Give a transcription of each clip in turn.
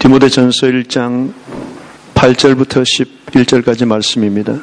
디모데전서 1장 8절부터 11절까지 말씀입니다.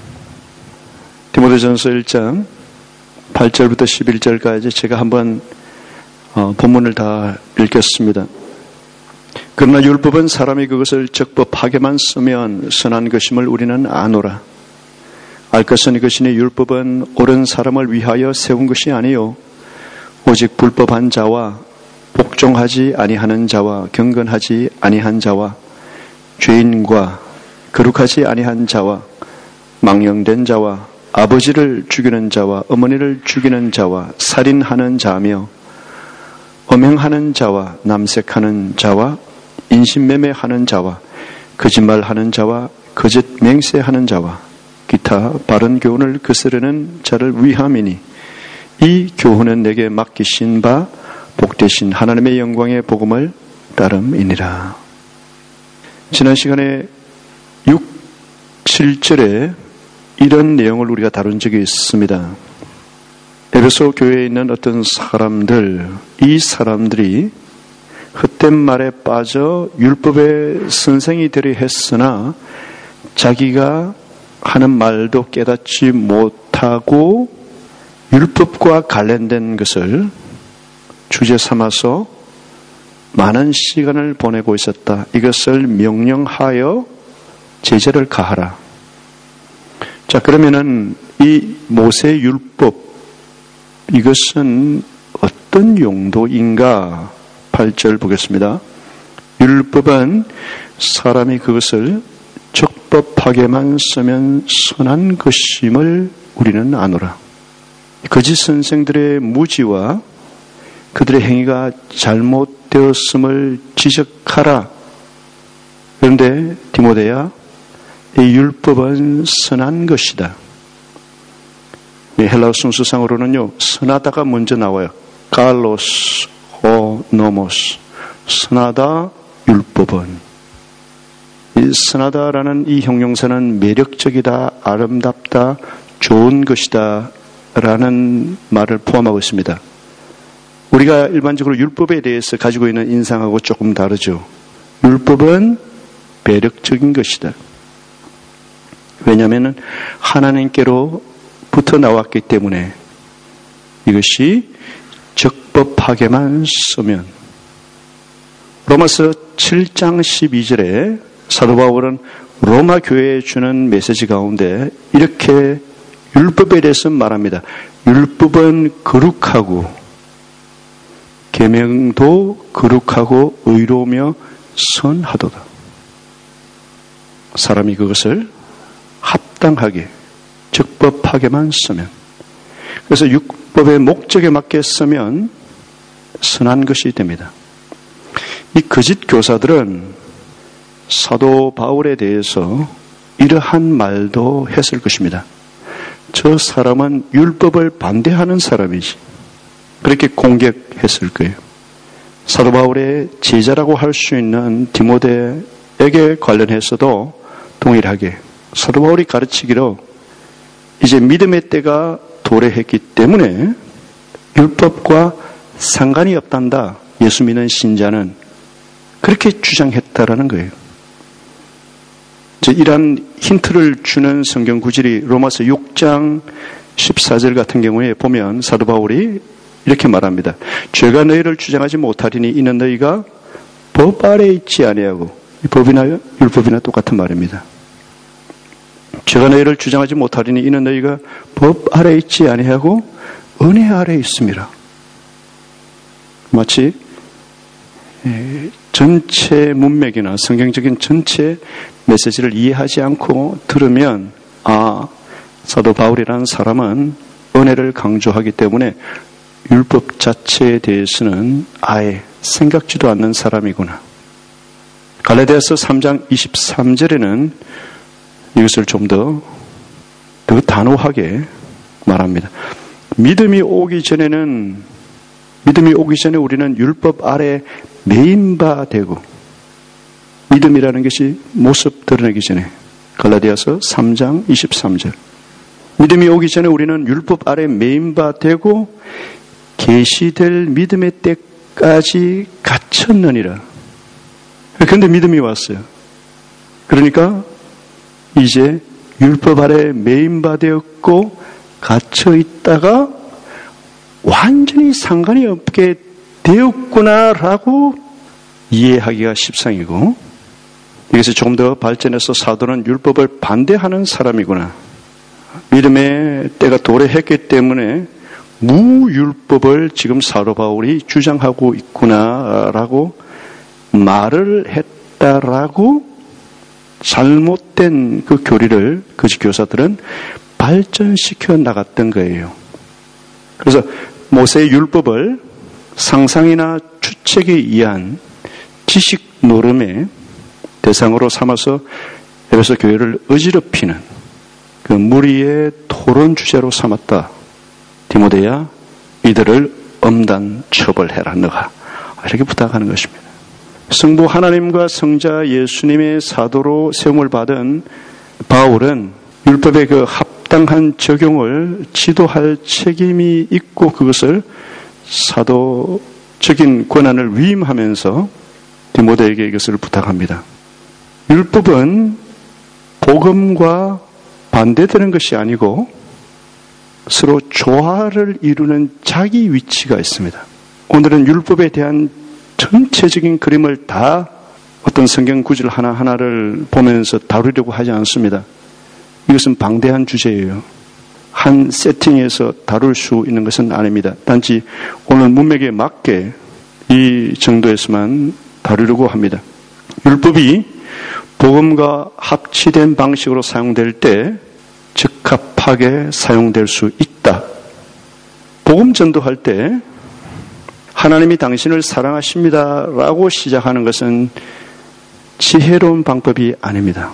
디모데전서 1장 8절부터 11절까지 제가 한번 본문을 다 읽겠습니다. 그러나 율법은 사람이 그것을 적법하게만 쓰면 선한 것임을 우리는 아노라. 알 것은 이것이니 율법은 옳은 사람을 위하여 세운 것이 아니요 오직 불법한 자와 복종하지 아니하는 자와 경건하지 아니한 자와 죄인과 거룩하지 아니한 자와 망령된 자와 아버지를 죽이는 자와 어머니를 죽이는 자와 살인하는 자며 엄행하는 자와 남색하는 자와 인신매매하는 자와 거짓말하는 자와 거짓 맹세하는 자와 기타 바른 교훈을 거스르는 자를 위함이니 이 교훈은 내게 맡기신 바 복되신 하나님의 영광의 복음을 따름이니라. 지난 시간에 6, 7절에 이런 내용을 우리가 다룬 적이 있습니다. 에베소 교회에 있는 어떤 사람들, 이 사람들이 헛된 말에 빠져 율법의 선생이 되려 했으나 자기가 하는 말도 깨닫지 못하고 율법과 관련된 것을 주제 삼아서 많은 시간을 보내고 있었다. 이것을 명령하여 제재를 가하라. 자, 그러면은 이 모세 율법, 이것은 어떤 용도인가? 8절 보겠습니다. 율법은 사람이 그것을 적법하게만 쓰면 선한 것임을 우리는 아노라. 거짓 선생들의 무지와 그들의 행위가 잘못되었음을 지적하라. 그런데 디모데야, 이 율법은 선한 것이다. 헬라어 순서상으로는요, 선하다가 먼저 나와요. 칼로스 오 노모스. 선하다 율법은. 이 선하다라는 이 형용사는 매력적이다, 아름답다, 좋은 것이다 라는 말을 포함하고 있습니다. 우리가 일반적으로 율법에 대해서 가지고 있는 인상하고 조금 다르죠. 율법은 매력적인 것이다. 왜냐하면 하나님께로부터 나왔기 때문에 이것이 적법하게만 쓰면. 로마서 7장 12절에 사도 바울은 로마 교회에 주는 메시지 가운데 이렇게 율법에 대해서 말합니다. 율법은 거룩하고 계명도 거룩하고 의로우며 선하도다. 사람이 그것을 합당하게 적법하게만 쓰면, 그래서 율법의 목적에 맞게 쓰면 선한 것이 됩니다. 이 거짓 교사들은 사도 바울에 대해서 이러한 말도 했을 것입니다. 저 사람은 율법을 반대하는 사람이지. 그렇게 공격했을 거예요. 사도 바울의 제자라고 할 수 있는 디모데에게 관련해서도 동일하게 사도 바울이 가르치기로 이제 믿음의 때가 도래했기 때문에 율법과 상관이 없단다. 예수 믿는 신자는 그렇게 주장했다라는 거예요. 이러한 힌트를 주는 성경 구절이 로마서 6장 14절 같은 경우에 보면 사도 바울이 이렇게 말합니다. 죄가 너희를 주장하지 못하리니 이는 너희가 법 아래에 있지 아니하고, 법이나 율법이나 똑같은 말입니다. 죄가 너희를 주장하지 못하리니 이는 너희가 법 아래에 있지 아니하고 은혜 아래에 있음이라. 마치 전체 문맥이나 성경적인 전체 메시지를 이해하지 않고 들으면 사도 바울이라는 사람은 은혜를 강조하기 때문에 율법 자체에 대해서는 아예 생각지도 않는 사람이구나. 갈라디아서 3장 23절에는 이것을 좀 더 단호하게 말합니다. 믿음이 오기 전에 우리는 율법 아래 매인 바 되고, 믿음이라는 것이 모습 드러내기 전에, 갈라디아서 3장 23절. 믿음이 오기 전에 우리는 율법 아래 매인 바 되고 계시될 믿음의 때까지 갇혔느니라. 그런데 믿음이 왔어요. 그러니까 이제 율법 아래 매인바되었고 갇혀 있다가 완전히 상관이 없게 되었구나라고 이해하기가 십상이고, 이것이 조금 더 발전해서 사도는 율법을 반대하는 사람이구나, 믿음의 때가 도래했기 때문에 무율법을 지금 사도 바울이 주장하고 있구나라고 말을 했다라고 잘못된 그 교리를 거짓 교사들은 발전시켜 나갔던 거예요. 그래서 모세의 율법을 상상이나 추측에 의한 지식 노름의 대상으로 삼아서 에베소 교회를 어지럽히는 그 무리의 토론 주제로 삼았다. 디모데야, 이들을 엄단 처벌해라 너가, 이렇게 부탁하는 것입니다. 성부 하나님과 성자 예수님의 사도로 세움을 받은 바울은 율법의 그 합당한 적용을 지도할 책임이 있고, 그것을 사도적인 권한을 위임하면서 디모데에게 이것을 부탁합니다. 율법은 복음과 반대되는 것이 아니고 서로 조화를 이루는 자기 위치가 있습니다. 오늘은 율법에 대한 전체적인 그림을 다 어떤 성경 구절 하나하나를 보면서 다루려고 하지 않습니다. 이것은 방대한 주제예요. 한 세팅에서 다룰 수 있는 것은 아닙니다. 단지 오늘 문맥에 맞게 이 정도에서만 다루려고 합니다. 율법이 복음과 합치된 방식으로 사용될 때 적합하게 사용될 수 있다. 복음 전도할 때 하나님이 당신을 사랑하십니다 라고 시작하는 것은 지혜로운 방법이 아닙니다.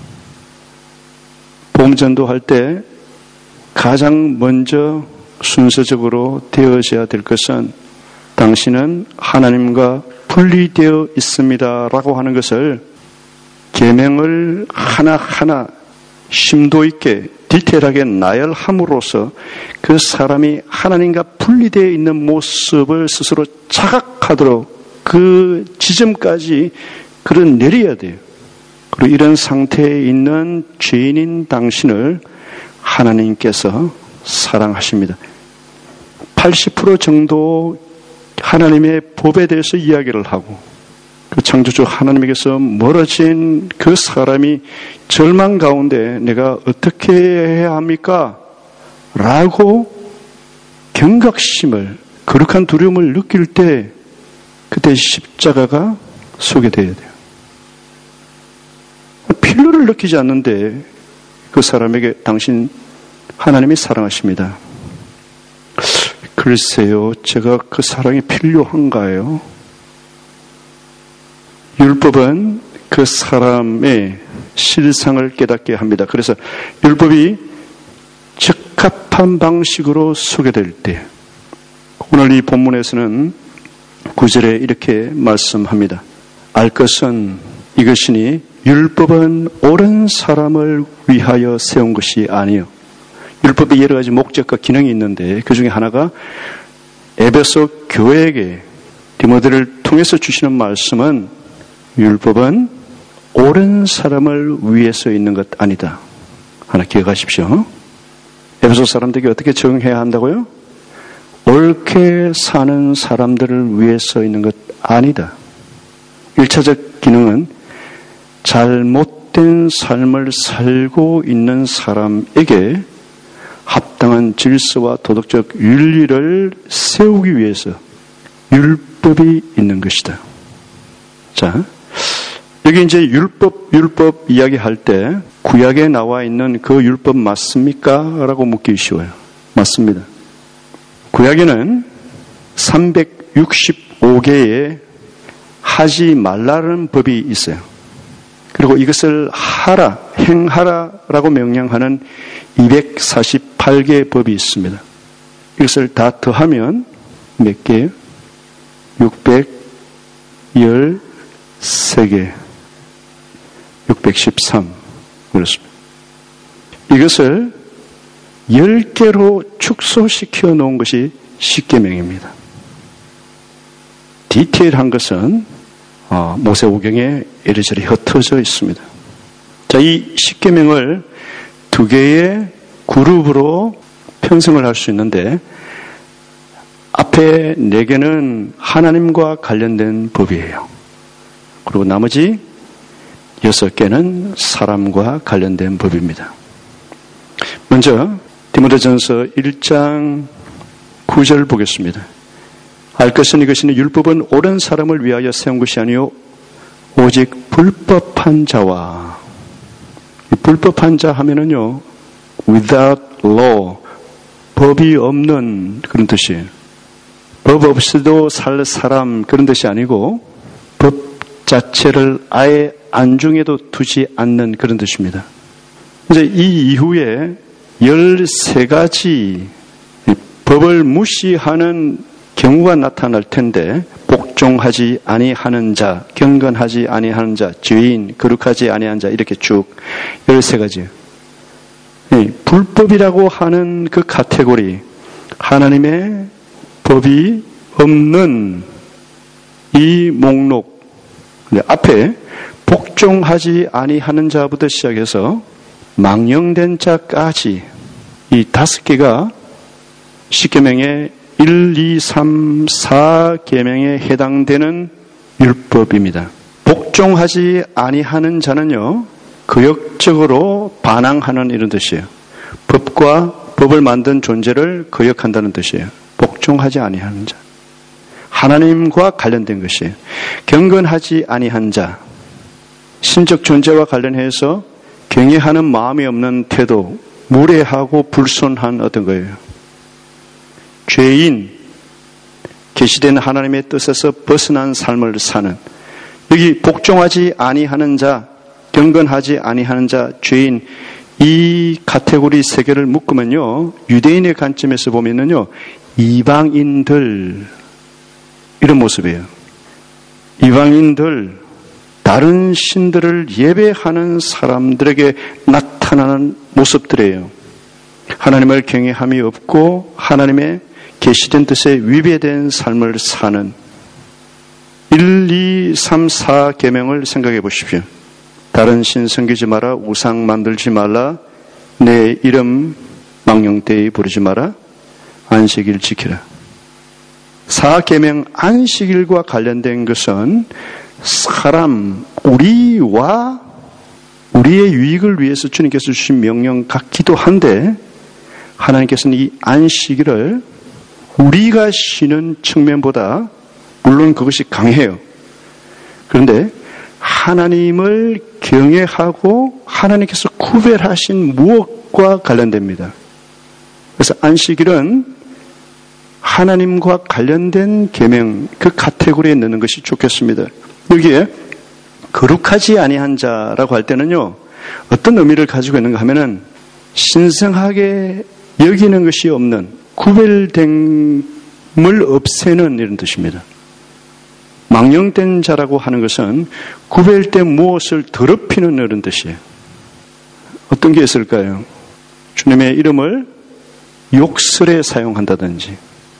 복음 전도할 때 가장 먼저 순서적으로 되어져야 될 것은 당신은 하나님과 분리되어 있습니다 라고 하는 것을 계명을 하나하나 심도 있게 디테일하게 나열함으로써 그 사람이 하나님과 분리되어 있는 모습을 스스로 자각하도록 그 지점까지 끌어내려야 돼요. 그리고 이런 상태에 있는 죄인인 당신을 하나님께서 사랑하십니다. 80% 정도 하나님의 법에 대해서 이야기를 하고, 그 창조주 하나님에게서 멀어진 그 사람이 절망 가운데 내가 어떻게 해야 합니까? 라고 경각심을, 거룩한 두려움을 느낄 때 그때 십자가가 소개되어야 돼요. 필요를 느끼지 않는데 그 사람에게 당신 하나님이 사랑하십니다. 글쎄요, 제가 그 사랑이 필요한가요? 율법은 그 사람의 실상을 깨닫게 합니다. 그래서 율법이 적합한 방식으로 소개될 때, 오늘 이 본문에서는 9절에 이렇게 말씀합니다. 알 것은 이것이니 율법은 옳은 사람을 위하여 세운 것이 아니요. 율법에 여러 가지 목적과 기능이 있는데 그 중에 하나가 에베소 교회에게 디모데를 통해서 주시는 말씀은 율법은 옳은 사람을 위해서 있는 것 아니다. 하나 기억하십시오. 에베소 사람들에게 어떻게 적용해야 한다고요? 옳게 사는 사람들을 위해서 있는 것 아니다. 1차적 기능은 잘못된 삶을 살고 있는 사람에게 합당한 질서와 도덕적 윤리를 세우기 위해서 율법이 있는 것이다. 자, 여기 이제 율법 이야기할 때 구약에 나와 있는 그 율법 맞습니까? 라고 묻기 쉬워요. 맞습니다. 구약에는 365개의 하지 말라는 법이 있어요. 그리고 이것을 하라, 행하라라고 명령하는 248개의 법이 있습니다. 이것을 다 더하면 몇 개예요? 613개, 613 그렇습니다. 이것을 10개로 축소시켜 놓은 것이 십계명입니다. 디테일한 것은 모세오경에 이리저리 흩어져 있습니다. 자, 이 10계명을 두 개의 그룹으로 편성을 할 수 있는데 앞에 4개는 하나님과 관련된 법이에요. 그리고 나머지 6개는 사람과 관련된 법입니다. 먼저 디모데전서 1장 9절 보겠습니다. 알 것은 이것이니 율법은 옳은 사람을 위하여 세운 것이 아니요 오직 불법한 자와, 불법한 자 하면은요 without law, 법이 없는 그런 뜻이에요. 법 없이도 살 사람 그런 뜻이 아니고 법 자체를 아예 안중에도 두지 않는 그런 뜻입니다. 이제 이 이후에 13가지 법을 무시하는 경우가 나타날 텐데 복종하지 아니하는 자, 경건하지 아니하는 자, 죄인, 거룩하지 아니한 자 이렇게 쭉 13가지. 불법이라고 하는 그 카테고리, 하나님의 법이 없는 이 목록 앞에 복종하지 아니하는 자부터 시작해서 망령된 자까지 이 5개가 10계명의 1, 2, 3, 4계명에 해당되는 율법입니다. 복종하지 아니하는 자는요 거역적으로 반항하는 이런 뜻이에요. 법과 법을 만든 존재를 거역한다는 뜻이에요. 복종하지 아니하는 자, 하나님과 관련된 것이에요. 경건하지 아니한 자, 신적 존재와 관련해서 경외하는 마음이 없는 태도, 무례하고 불순한 어떤 거예요. 죄인, 계시된 하나님의 뜻에서 벗어난 삶을 사는, 여기 복종하지 아니하는 자, 경건하지 아니하는 자, 죄인, 이 카테고리 3개를 묶으면요 유대인의 관점에서 보면은요 이방인들 이런 모습이에요. 이방인들, 다른 신들을 예배하는 사람들에게 나타나는 모습들이에요. 하나님을 경외함이 없고 하나님의 계시된 뜻에 위배된 삶을 사는 1, 2, 3, 4계명을 생각해 보십시오. 다른 신 섬기지 마라, 우상 만들지 말라, 내 이름 망령되이 부르지 마라, 안식일 지키라. 4계명 안식일과 관련된 것은 사람, 우리와 우리의 유익을 위해서 주님께서 주신 명령 같기도 한데 하나님께서는 이 안식일을 우리가 쉬는 측면보다 물론 그것이 강해요. 그런데 하나님을 경외하고 하나님께서 구별하신 무엇과 관련됩니다. 그래서 안식일은 하나님과 관련된 계명, 그 카테고리에 넣는 것이 좋겠습니다. 여기에 거룩하지 아니한 자라고 할 때는요 어떤 의미를 가지고 있는가 하면은 신성하게 여기는 것이 없는, 구별됨을 없애는 이런 뜻입니다. 망령된 자라고 하는 것은 구별된 무엇을 더럽히는 이런 뜻이에요. 어떤 게 있을까요? 주님의 이름을 욕설에 사용한다든지,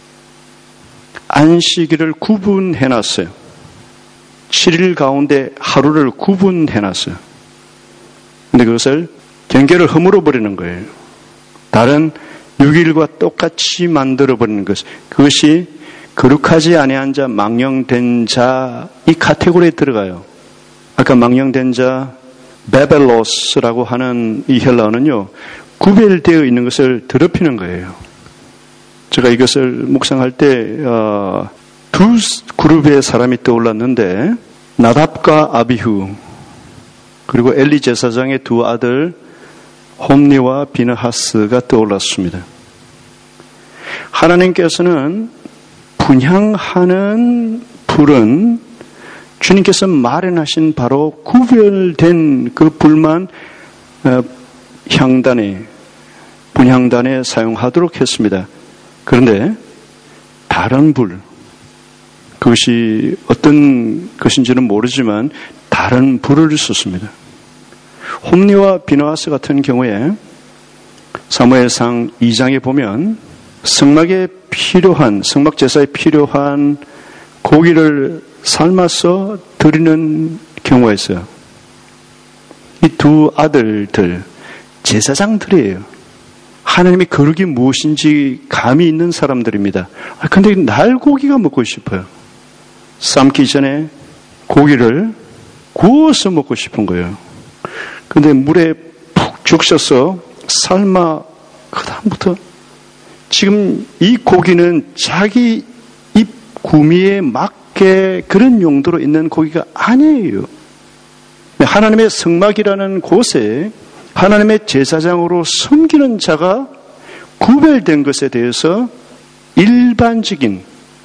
안식일을 구분해놨어요. 7일 가운데 하루를 구분해놨어요. 근데 그것을 경계를 허물어 버리는 거예요. 다른 6일과 똑같이 만들어 버리는 것, 그것이 거룩하지 아니한 자, 망령된 자 이 카테고리에 들어가요. 아까 망령된 자 베벨로스라고 하는 이 헬라어는요 구별되어 있는 것을 더럽히는 거예요. 제가 이것을 묵상할 때 두 그룹의 사람이 떠올랐는데 나답과 아비후 그리고 엘리 제사장의 2 아들 홈니와 비느하스가 떠올랐습니다. 하나님께서는 분향하는 불은 주님께서 마련하신 바로 구별된 그 불만 분향단에 사용하도록 했습니다. 그런데 다른 불, 그것이 어떤 것인지는 모르지만 다른 불을 썼습니다. 홈니와 비느하스 같은 경우에 사무엘상 2장에 보면 성막 제사에 필요한 고기를 삶아서 드리는 경우가 있어요. 이 두 아들들 제사장들이에요. 하나님의 거룩이 무엇인지 감이 있는 사람들입니다. 근데 날고기가 먹고 싶어요. 삶기 전에 고기를 구워서 먹고 싶은 거예요. 근데 물에 푹 죽셔서 삶아 그 다음부터 지금 이 고기는 자기 입 구미에 맞게 그런 용도로 있는 고기가 아니에요. 하나님의 성막이라는 곳에 하나님의 제사장으로 섬기는 자가 구별된 것에 대해서 일반적인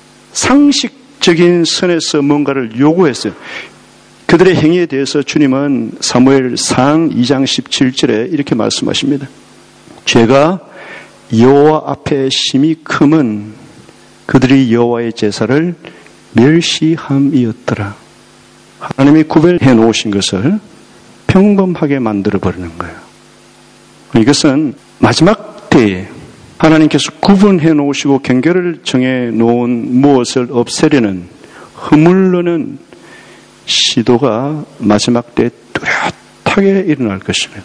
상식적인 선에서 뭔가를 요구했어요. 그들의 행위에 대해서 주님은 사무엘상 2장 17절에 이렇게 말씀하십니다. 죄가 여호와 앞에 심히 크면 그들이 여호와의 제사를 멸시함이었더라. 하나님이 구별해 놓으신 것을 평범하게 만들어버리는 거예요. 이것은 마지막 때에 하나님께서 구분해 놓으시고 경계를 정해 놓은 무엇을 없애려는 허물르는 시도가 마지막 때에 뚜렷하게 일어날 것입니다.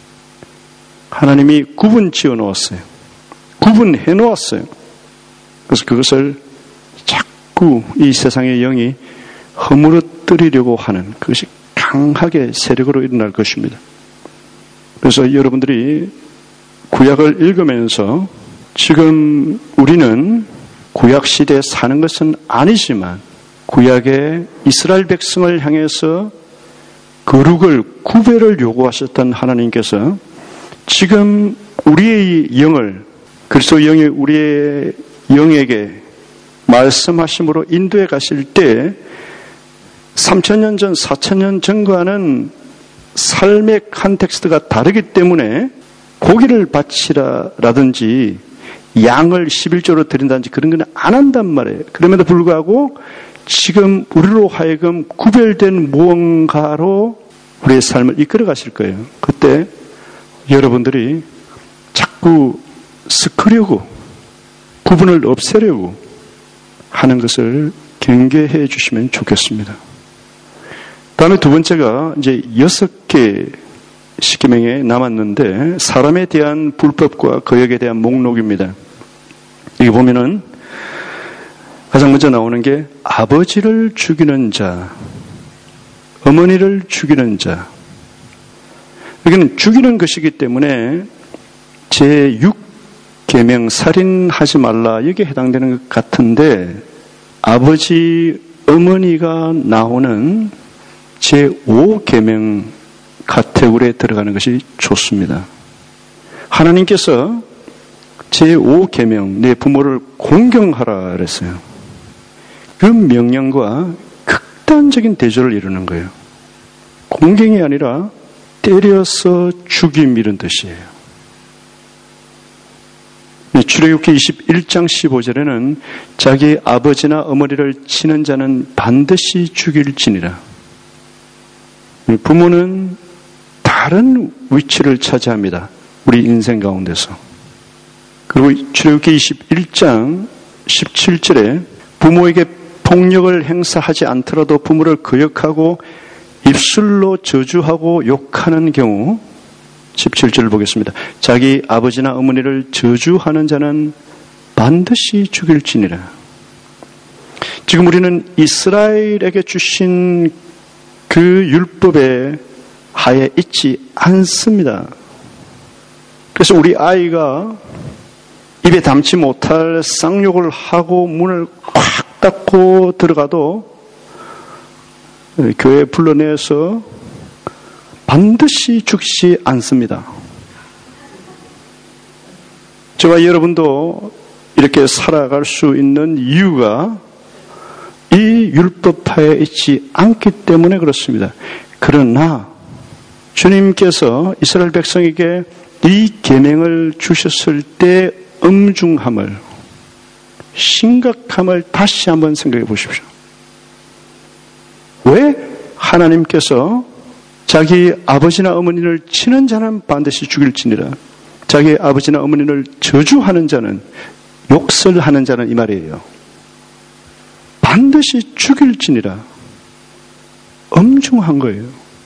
하나님이 구분 지어 놓았어요. 구분해 놓았어요. 그래서 그것을 자꾸 이 세상의 영이 허물어뜨리려고 하는 그것이 강하게 세력으로 일어날 것입니다. 그래서 여러분들이 구약을 읽으면서 지금 우리는 구약 시대에 사는 것은 아니지만 구약의 이스라엘 백성을 향해서 거룩을 구별을 요구하셨던 하나님께서 지금 우리의 영을 그리스도 영이 우리의 영에게 말씀하심으로 인도해 가실 때 3,000년 전, 4,000년 전과는 삶의 컨텍스트가 다르기 때문에 고기를 바치라라든지 양을 11조로 드린다든지 그런 건 안 한단 말이에요. 그럼에도 불구하고 지금 우리로 하여금 구별된 무언가로 우리의 삶을 이끌어 가실 거예요. 그때 여러분들이 자꾸 섞으려고 구분을 없애려고 하는 것을 경계해 주시면 좋겠습니다. 다음에 두 번째가 이제 6개 십계명에 남았는데 사람에 대한 불법과 거역에 대한 목록입니다. 여기 보면은 가장 먼저 나오는 게 아버지를 죽이는 자, 어머니를 죽이는 자. 여기는 죽이는 것이기 때문에 제6계명 살인하지 말라 여기에 해당되는 것 같은데 아버지, 어머니가 나오는 제5계명 카테고리에 들어가는 것이 좋습니다. 하나님께서 제5계명 내 부모를 공경하라 그랬어요. 그 명령과 극단적인 대조를 이루는 거예요. 공경이 아니라 때려서 죽임 이런 뜻이에요. 출애굽기 21장 15절에는 자기 아버지나 어머니를 치는 자는 반드시 죽일지니라. 부모는 다른 위치를 차지합니다. 우리 인생 가운데서. 그리고 출애굽기 21장 17절에 부모에게 폭력을 행사하지 않더라도 부모를 거역하고 입술로 저주하고 욕하는 경우 17절을 보겠습니다. 자기 아버지나 어머니를 저주하는 자는 반드시 죽일지니라. 지금 우리는 이스라엘에게 주신 그 율법의 하에 있지 않습니다. 그래서 우리 아이가 입에 담지 못할 쌍욕을 하고 문을 꽉 닫고 들어가도 교회에 불러내서 반드시 죽지 않습니다. 저와 여러분도 이렇게 살아갈 수 있는 이유가 이 율법하에 있지 않기 때문에 그렇습니다. 그러나 주님께서 이스라엘 백성에게 이 계명을 주셨을 때 엄중함을, 심각함을 다시 한번 생각해 보십시오. 왜 하나님께서 자기 아버지나 어머니를 치는 자는 반드시 죽일지니라, 자기 아버지나 어머니를 저주하는 자는, 욕설하는 자는 이 말이에요. 반드시 죽일지니라. 엄중한 거예요.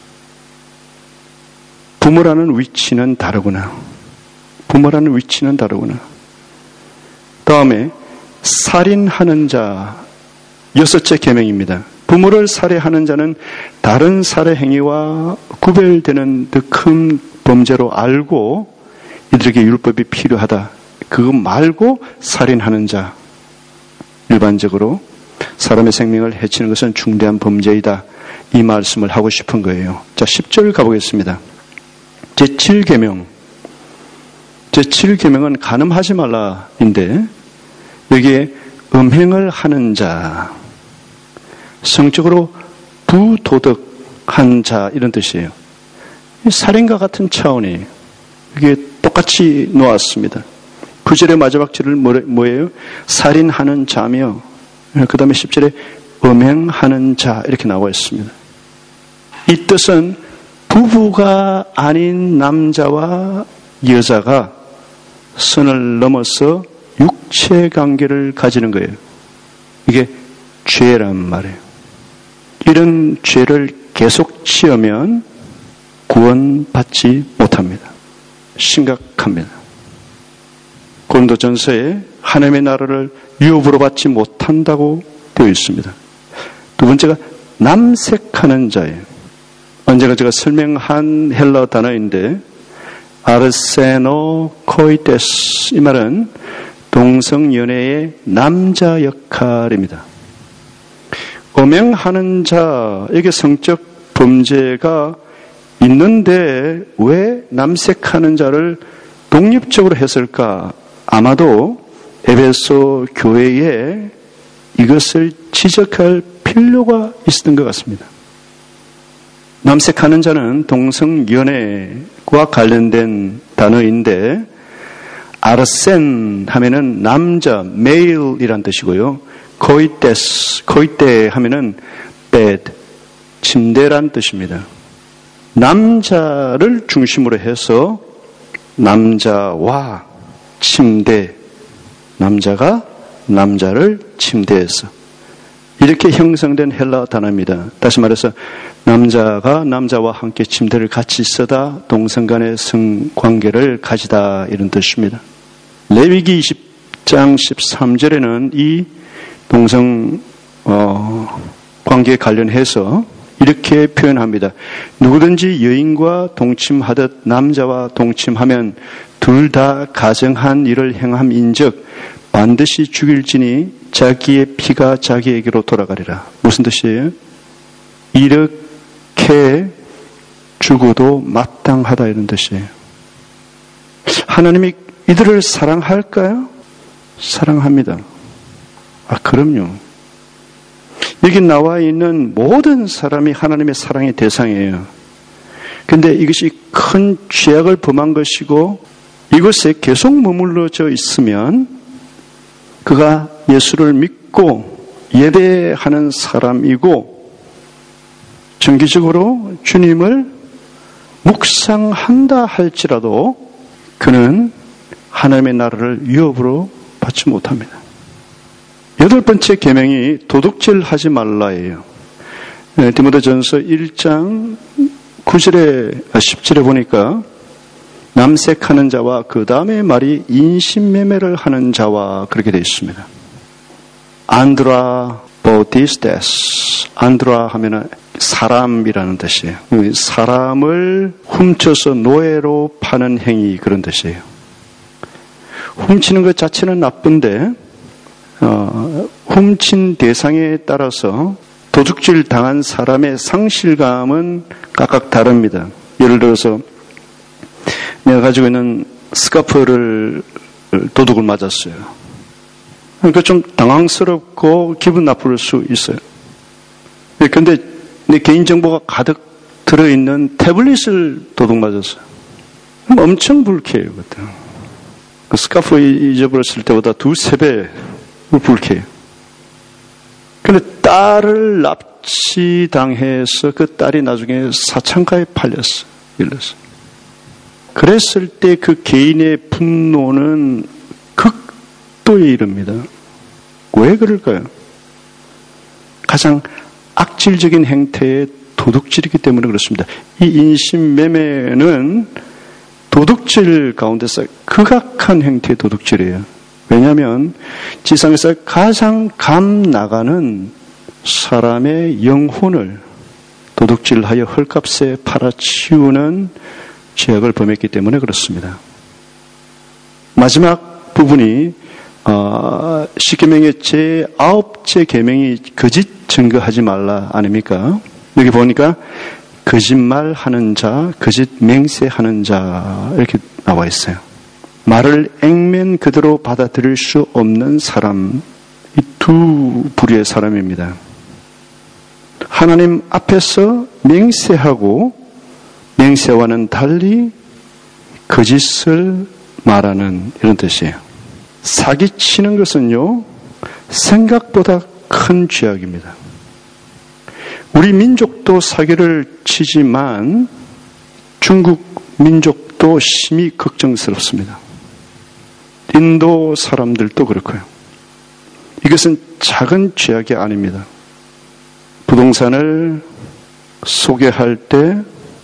부모라는 위치는 다르구나. 부모라는 위치는 다르구나. 다음에 살인하는 자, 6째 계명입니다. 부모를 살해하는 자는 다른 살해 행위와 구별되는 더 큰 범죄로 알고 이들에게 율법이 필요하다. 그거 말고 살인하는 자, 일반적으로 사람의 생명을 해치는 것은 중대한 범죄이다. 이 말씀을 하고 싶은 거예요. 자, 10절 가보겠습니다. 제7계명. 제7계명은 간음하지 말라인데 여기에 음행을 하는 자, 성적으로 부도덕한 자 이런 뜻이에요. 살인과 같은 차원이에요. 이게 똑같이 놓았습니다. 9절의 마지막 절을 뭐예요? 살인하는 자며 그 다음에 10절에 음행하는 자 이렇게 나와 있습니다. 이 뜻은 부부가 아닌 남자와 여자가 선을 넘어서 육체 관계를 가지는 거예요. 이게 죄란 말이에요. 이런 죄를 계속 지으면 구원받지 못합니다. 심각합니다. 고린도전서에 하나님의 나라를 유업으로 받지 못한다고 되어 있습니다. 두 번째가 남색하는 자예요. 언젠가 제가 설명한 헬라어 단어인데 아르세노코이테스, 이 말은 동성연애의 남자 역할입니다. 음행하는 자에게 성적 범죄가 있는데 왜 남색하는 자를 독립적으로 했을까? 아마도 에베소 교회에 이것을 지적할 필요가 있었던 것 같습니다. 남색하는 자는 동성연애와 관련된 단어인데 아르센 하면은 남자, 메일이란 뜻이고요. 코이테스, 코이테 하면은 bed, 침대란 뜻입니다. 남자를 중심으로 해서 남자와 침대, 남자가 남자를 침대에서 이렇게 형성된 헬라 단어입니다. 다시 말해서 남자가 남자와 함께 침대를 같이 쓰다 동성 간의 성관계를 가지다 이런 뜻입니다. 레위기 20장 13절에는 이 동성 관계에 관련해서 이렇게 표현합니다. 누구든지 여인과 동침하듯 남자와 동침하면 둘 다 가정한 일을 행함인즉 반드시 죽일지니 자기의 피가 자기에게로 돌아가리라. 무슨 뜻이에요? 이렇게 죽어도 마땅하다 이런 뜻이에요. 하나님이 이들을 사랑할까요? 사랑합니다. 그럼요. 여기 나와 있는 모든 사람이 하나님의 사랑의 대상이에요. 근데 이것이 큰 죄악을 범한 것이고 이곳에 계속 머물러져 있으면 그가 예수를 믿고 예배하는 사람이고 정기적으로 주님을 묵상한다 할지라도 그는 하나님의 나라를 유업으로 받지 못합니다. 8번째 계명이 도둑질하지 말라예요. 디모데전서 1장 9절에 10절에 보니까 남색하는 자와 그 다음에 말이 인신매매를 하는 자와 그렇게 되어 있습니다. 안드라 보디스테스, 안드라 하면은 사람이라는 뜻이에요. 사람을 훔쳐서 노예로 파는 행위 그런 뜻이에요. 훔치는 것 자체는 나쁜데 훔친 대상에 따라서 도둑질 당한 사람의 상실감은 각각 다릅니다. 예를 들어서 내가 가지고 있는 스카프를 도둑을 맞았어요. 그러니까 좀 당황스럽고 기분 나쁠 수 있어요. 그런데 내 개인정보가 가득 들어있는 태블릿을 도둑 맞았어요. 엄청 불쾌해요. 그때. 스카프 잊어버렸을 때보다 2-3배 불쾌해요. 그런데 딸을 납치당해서 그 딸이 나중에 사창가에 팔렸어. 일렀어. 그랬을 때 그 개인의 분노는 극도에 이릅니다. 왜 그럴까요? 가장 악질적인 행태의 도둑질이기 때문에 그렇습니다. 이 인신매매는 도둑질 가운데서 극악한 형태의 도둑질이에요. 왜냐하면 지상에서 가장 감 나가는 사람의 영혼을 도둑질하여 헐값에 팔아치우는 죄악을 범했기 때문에 그렇습니다. 마지막 부분이 십계명의 제9째 계명이 거짓 증거하지 말라 아닙니까? 여기 보니까 거짓말하는 자, 거짓 맹세하는 자 이렇게 나와 있어요. 말을 액면 그대로 받아들일 수 없는 사람, 이 두 부류의 사람입니다. 하나님 앞에서 맹세하고 맹세와는 달리 거짓을 말하는 이런 뜻이에요. 사기치는 것은요, 생각보다 큰 죄악입니다. 우리 민족도 사기를 치지만 중국 민족도 심히 걱정스럽습니다. 인도 사람들도 그렇고요. 이것은 작은 죄악이 아닙니다. 부동산을 소개할 때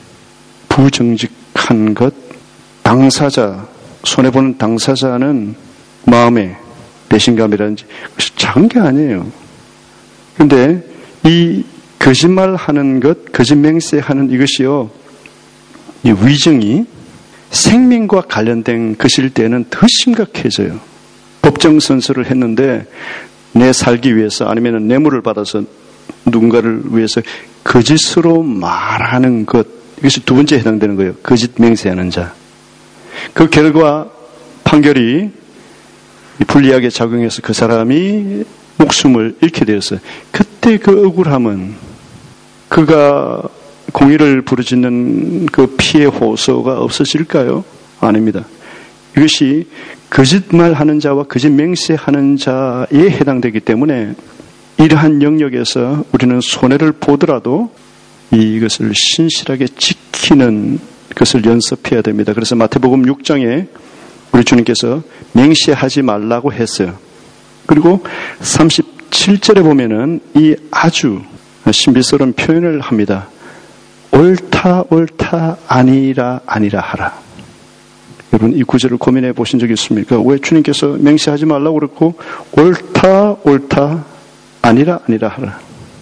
부정직한 것, 당사자, 손해보는 당사자는 마음의 배신감이라든지 그것이 작은 게 아니에요. 그런데 이 거짓말하는 것, 거짓 맹세하는 이것이요, 이 위증이 생명과 관련된 것일 때는 더 심각해져요. 법정 선서를 했는데 내 살기 위해서 아니면 뇌물을 받아서 누군가를 위해서 거짓으로 말하는 것, 이것이 두 번째에 해당되는 거예요. 거짓 맹세하는 자. 그 결과 판결이 불리하게 작용해서 그 사람이 목숨을 잃게 되었어요. 그때 그 억울함은 그가 공의를 부르짖는 그 피해 호소가 없어질까요? 아닙니다. 이것이 거짓말하는 자와 거짓 맹세하는 자에 해당되기 때문에 이러한 영역에서 우리는 손해를 보더라도 이것을 신실하게 지키는 것을 연습해야 됩니다. 그래서 마태복음 6장에 우리 주님께서 맹세하지 말라고 했어요. 그리고 37절에 보면은 이 아주 신비스러운 표현을 합니다. 옳다 옳다 아니라 아니라 하라. 여러분 이 구절을 고민해 보신 적이 있습니까? 왜 주님께서 맹세하지 말라고 그랬고 옳다 옳다 아니라 아니라 하라.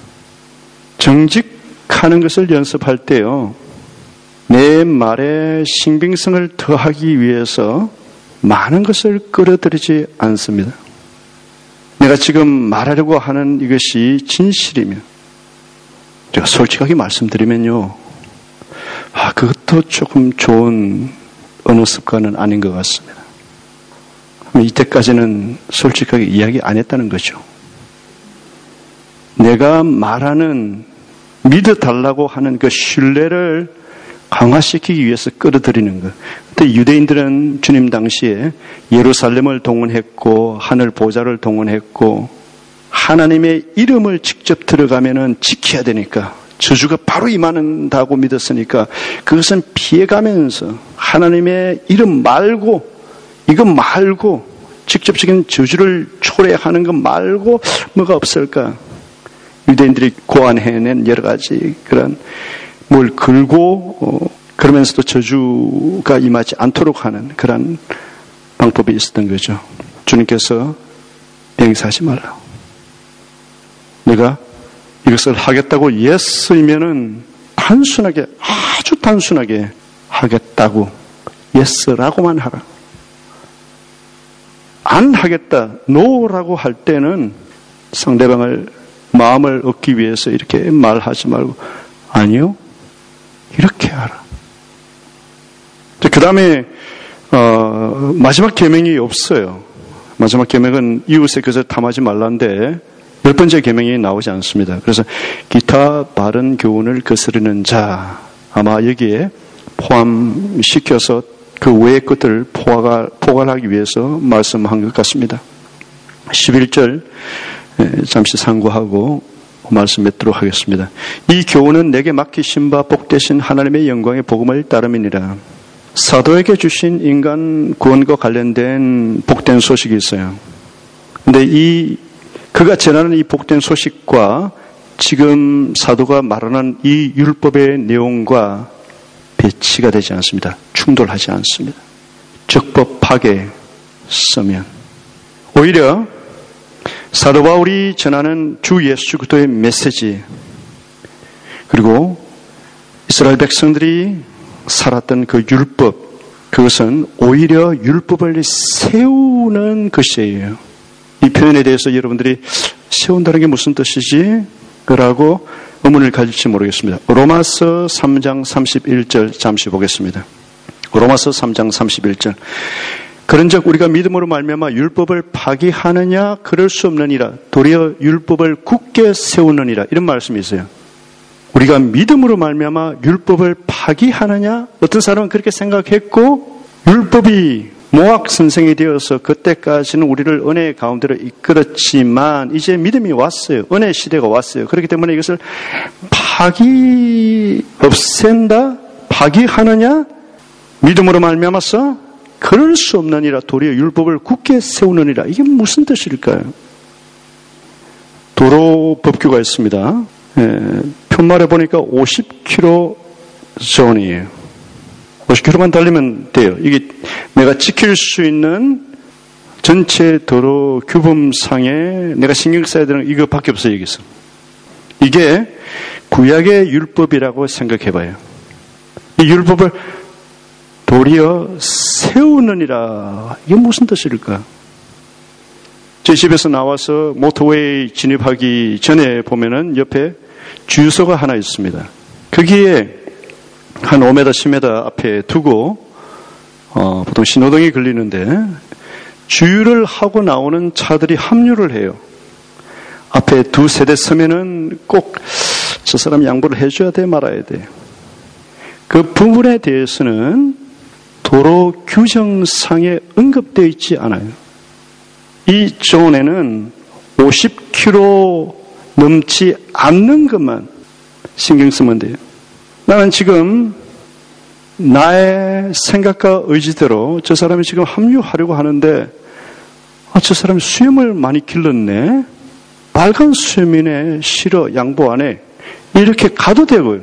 정직하는 것을 연습할 때요, 내 말에 신빙성을 더하기 위해서 많은 것을 끌어들이지 않습니다. 내가 지금 말하려고 하는 이것이 진실이면, 제가 솔직하게 말씀드리면요, 그것도 조금 좋은 언어 습관은 아닌 것 같습니다. 이때까지는 솔직하게 이야기 안 했다는 거죠. 내가 말하는 믿어달라고 하는 그 신뢰를 강화시키기 위해서 끌어들이는 것. 그때 유대인들은 주님 당시에 예루살렘을 동원했고 하늘 보좌를 동원했고 하나님의 이름을 직접 들어가면은 지켜야 되니까 저주가 바로 임한다고 믿었으니까 그것은 피해가면서 하나님의 이름 말고 이것 말고 직접적인 저주를 초래하는 것 말고 뭐가 없을까? 유대인들이 고안해낸 여러 가지 그런 뭘 걸고 그러면서도 저주가 임하지 않도록 하는 그런 방법이 있었던 거죠. 주님께서 맹세하지 말라고. 내가 이것을 하겠다고 예스이면은 단순하게 아주 단순하게 하겠다고 예스라고만 하라. 안 하겠다 노라고 할 때는 상대방을 마음을 얻기 위해서 이렇게 말하지 말고 아니요 이렇게 하라. 그 다음에 마지막 계명이 없어요. 마지막 계명은 이웃의 것을 탐하지 말라인데 10번째 계명이 나오지 않습니다. 그래서 기타 바른 교훈을 거스르는 자, 아마 여기에 포함시켜서 그 외의 것들을 포괄하기 위해서 말씀한 것 같습니다. 11절 잠시 상고하고 말씀 맺도록 하겠습니다. 이 교훈은 내게 맡기신 바 복되신 하나님의 영광의 복음을 따름이니라. 사도에게 주신 인간 구원과 관련된 복된 소식이 있어요. 근데 그가 전하는 이 복된 소식과 지금 사도가 말하는 이 율법의 내용과 배치가 되지 않습니다. 충돌하지 않습니다. 적법하게 쓰면 오히려 사도 바울이 전하는 주 예수 그리스도의 메시지, 그리고 이스라엘 백성들이 살았던 그 율법, 그것은 오히려 율법을 세우는 것이에요. 이 표현에 대해서 여러분들이 세운다는 게 무슨 뜻이지? 라고 의문을 가질지 모르겠습니다. 로마서 3장 31절 잠시 보겠습니다. 로마서 3장 31절. 그런즉 우리가 믿음으로 말미암아 율법을 파기하느냐? 그럴 수 없느니라. 도리어 율법을 굳게 세우느니라. 이런 말씀이 있어요. 우리가 믿음으로 말미암아 율법을 파기하느냐? 어떤 사람은 그렇게 생각했고, 율법이 모학 선생이 되어서 그때까지는 우리를 은혜 가운데로 이끌었지만 이제 믿음이 왔어요. 은혜 시대가 왔어요. 그렇기 때문에 이것을 없앤다? 파기하느냐? 믿음으로 말미암아서 그럴 수 없느니라. 도리어 율법을 굳게 세우느니라. 이게 무슨 뜻일까요? 도로 법규가 있습니다. 편말에 보니까 50km 존이에요. 50km만 달리면 돼요. 이게 내가 지킬 수 있는 전체 도로 규범상에 내가 신경 써야 되는 이거밖에 없어요, 여기서. 이게 구약의 율법이라고 생각해 봐요. 이 율법을 도리어 세우느니라. 이게 무슨 뜻일까? 제 집에서 나와서 모터웨이 진입하기 전에 보면은 옆에 주유소가 하나 있습니다. 거기에 한 5m, 10m 앞에 두고 보통 신호등이 걸리는데 주유를 하고 나오는 차들이 합류를 해요. 앞에 두 세대 서면은 꼭 저 사람 양보를 해줘야 돼, 말아야 돼. 그 부분에 대해서는 도로 규정상에 언급되어 있지 않아요. 이 존에는 50km 넘지 않는 것만 신경 쓰면 돼요. 나는 지금 나의 생각과 의지대로 저 사람이 지금 합류하려고 하는데 저 사람이 수염을 많이 길렀네. 빨간 수염이네. 싫어. 양보 안 해. 이렇게 가도 되고요.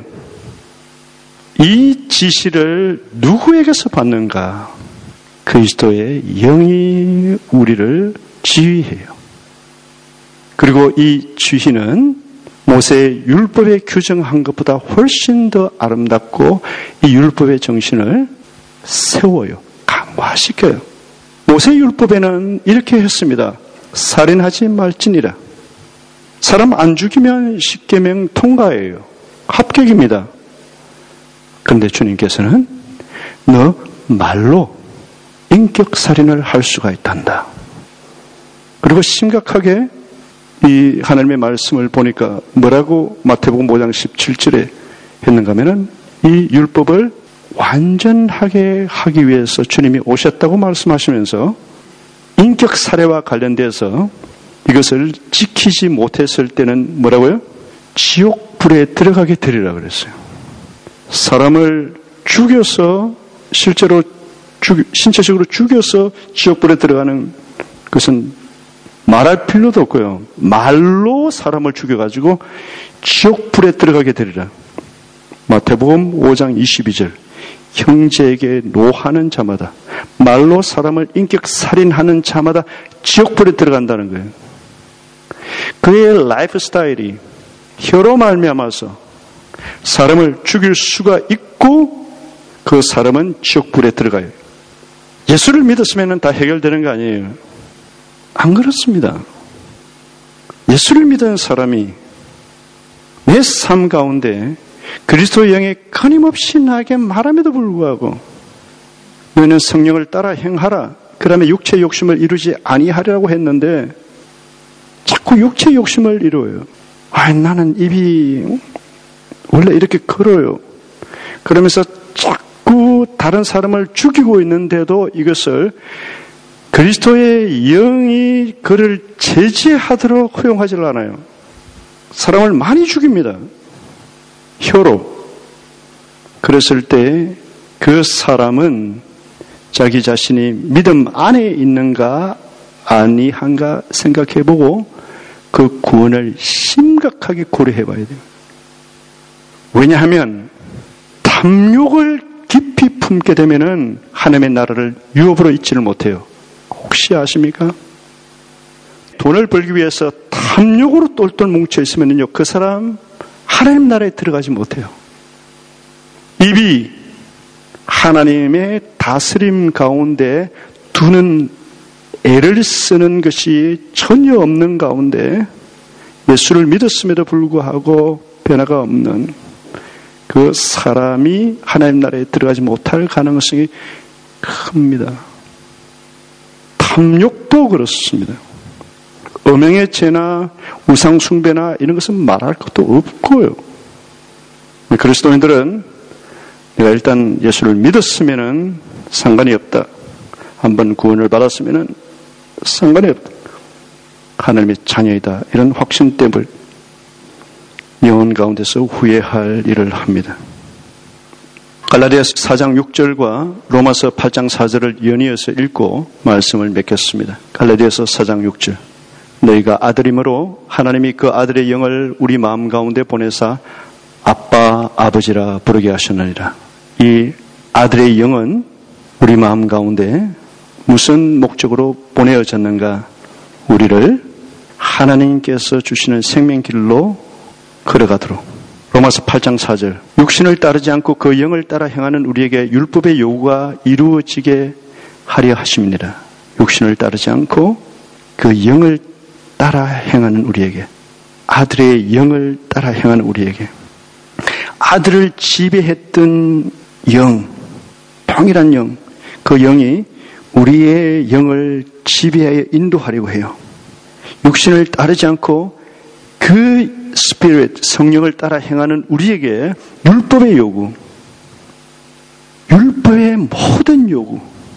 이 지시를 누구에게서 받는가? 그리스도의 영이 우리를 지휘해요. 그리고 이 지휘는 모세의 율법에 규정한 것보다 훨씬 더 아름답고 이 율법의 정신을 세워요. 강화시켜요. 모세의 율법에는 이렇게 했습니다. 살인하지 말지니라. 사람 안 죽이면 십계명 통과예요. 합격입니다. 그런데 주님께서는 너 말로 인격살인을 할 수가 있단다. 그리고 심각하게 이 하나님의 말씀을 보니까 뭐라고 마태복음 5장 17절에 했는가 하면은 이 율법을 완전하게 하기 위해서 주님이 오셨다고 말씀하시면서 인격 살해와 관련돼서 이것을 지키지 못했을 때는 뭐라고요? 지옥불에 들어가게 되리라 그랬어요. 사람을 죽여서 실제로 신체적으로 죽여서 지옥불에 들어가는 것은 말할 필요도 없고요. 말로 사람을 죽여가지고 지옥불에 들어가게 되리라. 마태복음 5장 22절. 형제에게 노하는 자마다, 말로 사람을 인격살인하는 자마다 지옥불에 들어간다는 거예요. 그의 라이프 스타일이 혀로 말미암아서 사람을 죽일 수가 있고 그 사람은 지옥불에 들어가요. 예수를 믿었으면 다 해결되는 거 아니에요. 안 그렇습니다. 예수를 믿은 사람이 내 삶 가운데 그리스도의 영이 끊임없이 나에게 말함에도 불구하고 너는 성령을 따라 행하라. 그러면 육체의 욕심을 이루지 아니하리라고 했는데 자꾸 육체의 욕심을 이루어요. 나는 입이 원래 이렇게 걸어요. 그러면서 자꾸 다른 사람을 죽이고 있는데도 이것을 그리스도의 영이 그를 제지하도록 허용하지 않아요. 사람을 많이 죽입니다. 혀로. 그랬을 때 그 사람은 자기 자신이 믿음 안에 있는가 아니한가 생각해보고 그 구원을 심각하게 고려해 봐야 돼요. 왜냐하면 탐욕을 깊이 품게 되면은 하나님의 나라를 유업으로 잊지를 못해요. 혹시 아십니까? 돈을 벌기 위해서 탐욕으로 똘똘 뭉쳐 있으면요, 그 사람 하나님 나라에 들어가지 못해요. 입이 하나님의 다스림 가운데 두는 애를 쓰는 것이 전혀 없는 가운데 예수를 믿었음에도 불구하고 변화가 없는 그 사람이 하나님 나라에 들어가지 못할 가능성이 큽니다. 탐욕도 그렇습니다. 음행의 죄나 우상숭배나 이런 것은 말할 것도 없고요. 그리스도인들은 내가 일단 예수를 믿었으면은 상관이 없다. 한번 구원을 받았으면은 상관이 없다. 하나님의 자녀이다. 이런 확신 때문에 영혼 가운데서 후회할 일을 합니다. 갈라디아서 4장 6절과 로마서 8장 4절을 연이어서 읽고 말씀을 맺겠습니다. 갈라디아서 4장 6절. 너희가 아들이므로 하나님이 그 아들의 영을 우리 마음 가운데 보내사 아빠, 아버지라 부르게 하셨느니라. 이 아들의 영은 우리 마음 가운데 무슨 목적으로 보내어졌는가? 우리를 하나님께서 주시는 생명길로 걸어가도록. 로마서 8장 4절. 육신을 따르지 않고 그 영을 따라 행하는 우리에게 율법의 요구가 이루어지게 하려 하심이니라. 육신을 따르지 않고 그 영을 따라 행하는 우리에게, 아들의 영을 따라 행하는 우리에게, 아들을 지배했던 영, 동일한 영, 그 영이 우리의 영을 지배하여 인도하려고 해요. 육신을 따르지 않고 그 스피릿, 성령을 따라 행하는 우리에게 율법의 요구, 율법의 모든 요구.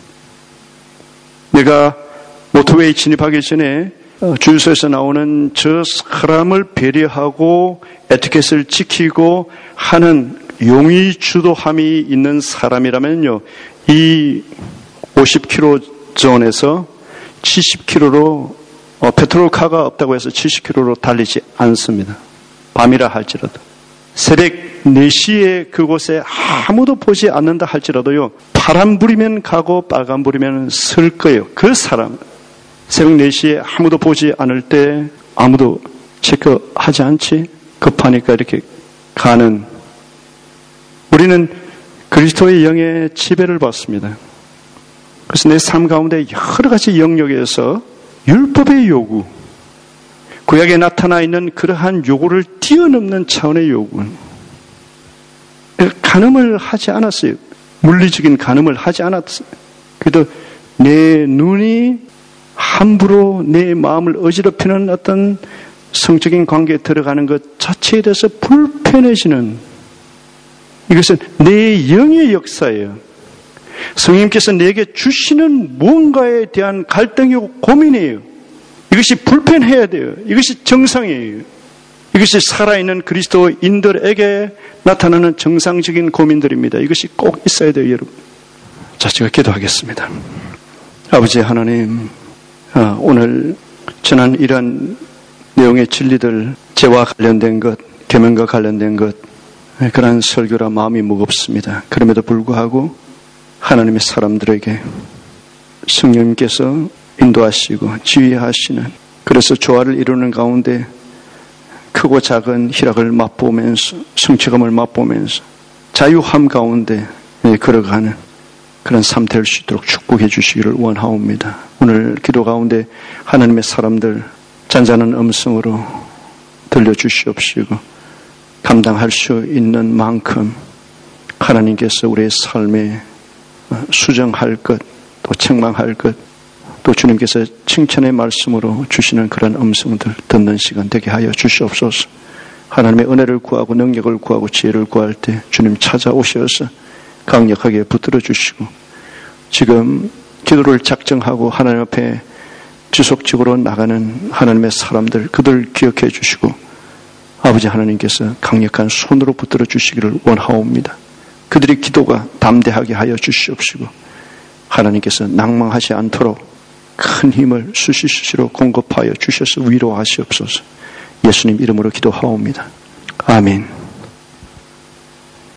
내가 모터웨이 진입하기 전에 주유소에서 나오는 저 사람을 배려하고 에티켓을 지키고 하는 용의 주도함이 있는 사람이라면요, 이 50km 존에서 70km로 페트롤카가 없다고 해서 70km로 달리지 않습니다. 밤이라 할지라도. 새벽 4시에 그곳에 아무도 보지 않는다 할지라도요, 파란 불이면 가고 빨간 불이면 설 거예요. 그 사람. 새벽 4시에 아무도 보지 않을 때 아무도 체크하지 않지? 급하니까 이렇게 가는. 우리는 그리스도의 영의 지배를 받습니다. 그래서 내 삶 가운데 여러 가지 영역에서 율법의 요구, 구약에 나타나 있는 그러한 요구를 뛰어넘는 차원의 요구. 간음을 하지 않았어요. 물리적인 간음을 하지 않았어요. 그래도 내 눈이 함부로 내 마음을 어지럽히는 어떤 성적인 관계에 들어가는 것 자체에 대해서 불편해지는, 이것은 내 영의 역사예요. 성령님께서 내게 주시는 무언가에 대한 갈등이고 고민이에요. 이것이 불편해야 돼요. 이것이 정상이에요. 이것이 살아있는 그리스도인들에게 나타나는 정상적인 고민들입니다. 이것이 꼭 있어야 돼요, 여러분. 자, 제가 기도하겠습니다. 아버지 하나님, 오늘 전한 이런 내용의 진리들, 죄와 관련된 것, 계명과 관련된 것, 그런 설교라 마음이 무겁습니다. 그럼에도 불구하고 하나님의 사람들에게 성령님께서 인도하시고 지휘하시는, 그래서 조화를 이루는 가운데 크고 작은 희락을 맛보면서, 성취감을 맛보면서 자유함 가운데 걸어가는 그런 삶 될 수 있도록 축복해 주시기를 원하옵니다. 오늘 기도 가운데 하나님의 사람들 잔잔한 음성으로 들려주시옵시고 감당할 수 있는 만큼 하나님께서 우리의 삶에 수정할 것, 또 책망할 것, 또 주님께서 칭찬의 말씀으로 주시는 그런 음성들 듣는 시간 되게 하여 주시옵소서. 하나님의 은혜를 구하고 능력을 구하고 지혜를 구할 때 주님 찾아오셔서 강력하게 붙들어 주시고, 지금 기도를 작정하고 하나님 앞에 지속적으로 나가는 하나님의 사람들, 그들 기억해 주시고 아버지 하나님께서 강력한 손으로 붙들어 주시기를 원하옵니다. 그들의 기도가 담대하게 하여 주시옵시고 하나님께서 낭망하지 않도록 큰 힘을 수시수시로 공급하여 주셔서 위로하시옵소서. 예수님 이름으로 기도하옵니다. 아멘.